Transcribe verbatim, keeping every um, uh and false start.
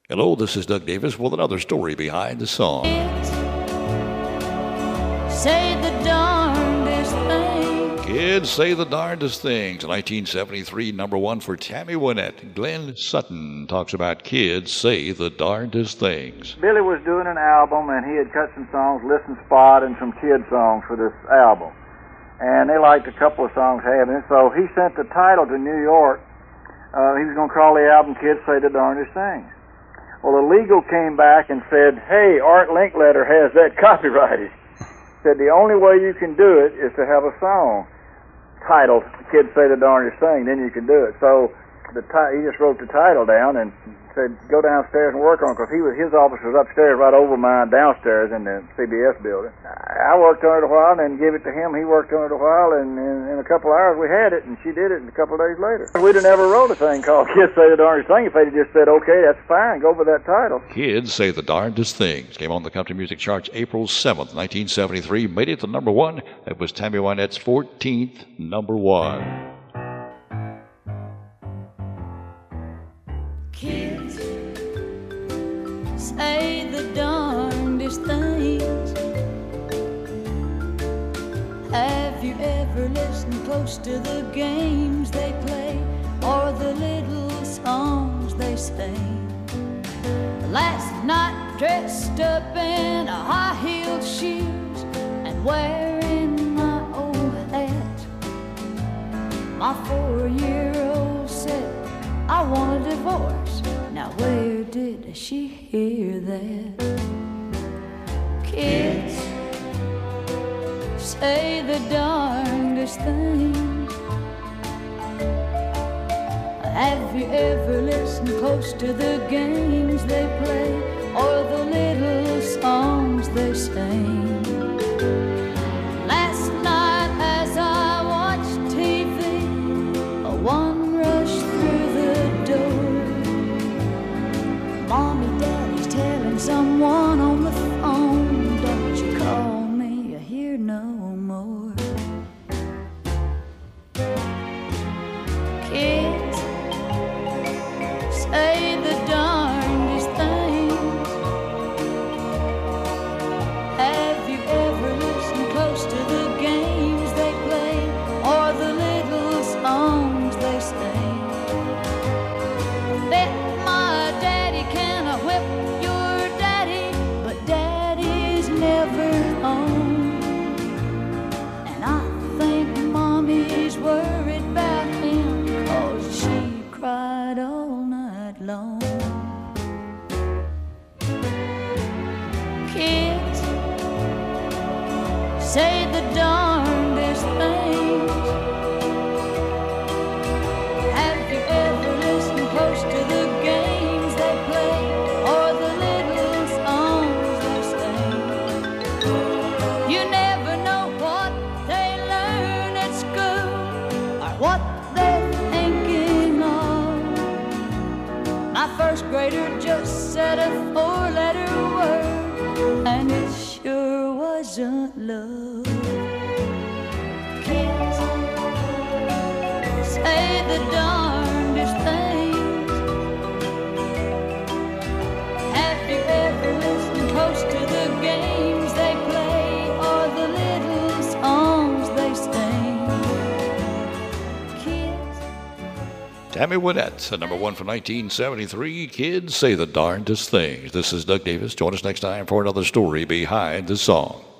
Hello, this is Doug Davis with another story behind the song. Say the darndest thing. Kids say the darndest things. nineteen seventy-three, number one for Tammy Wynette. Glenn Sutton talks about kids say the darndest things. Billy was doing an album, and he had cut some songs, Listen Spot, and some kid songs for this album. And they liked a couple of songs having it, so he sent the title to New York. Uh, he was going to call the album Kids Say the Darndest Things. Well, the legal came back and said, hey, Art Linkletter has that copyrighted. Said the only way you can do it is to have a song titled Kids Say the Darndest Thing, then you can do it. So the ti- he just wrote the title down and said, go downstairs and work on it, because he was, his office was upstairs right over mine downstairs in the C B S building. I worked on it a while and then gave it to him. He worked on it a while, and in, in a couple of hours we had it, and she did it a couple of days later. We'd have never wrote a thing called Kids Say the Darndest Thing if they'd just said, okay, that's fine, go with that title. Kids Say the Darndest Things came on the country music charts April seventh, nineteen seventy-three, made it to number one. That was Tammy Wynette's fourteenth number one. Kids say the darndest things. Have you ever listened close to the games they play or the little songs they sing? Last night dressed up in a high-heeled shoes and wearing my old hat, my four-year-old said, I want a divorce. Now where did she hear that? Kids say the darndest things. Have you ever listened close to the games they play or the little songs they sing? Last night as I watched T V, a one rushed through the door. Mommy, Daddy's telling someone on the phone, don't you call me here no more. Kids say the darndest things. Have you ever listened close to the games they play or the little songs they sing? Bet my daddy can I whip your daddy, but daddy's never home. And I think mommy's worried about him, 'cause she cried all night long. Kids say the darndest things. Have you ever listened close to the games they play or the little songs they sing? You never know what they learn at school or what they're thinking of. My first grader just said a four-letter word, and it sure wasn't love. Kids say the darndest things. Have you ever listened close to the games they play or the little songs they sing? Kids. Tammy Wynette, number one for nineteen seventy-three. Kids Say the Darndest Things. This is Doug Davis. Join us next time for another story behind the song.